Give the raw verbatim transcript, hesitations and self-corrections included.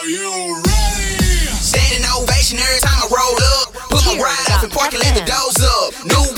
Are you ready? Standing ovation every time I roll up. Put my ride off and park and let the doors up. New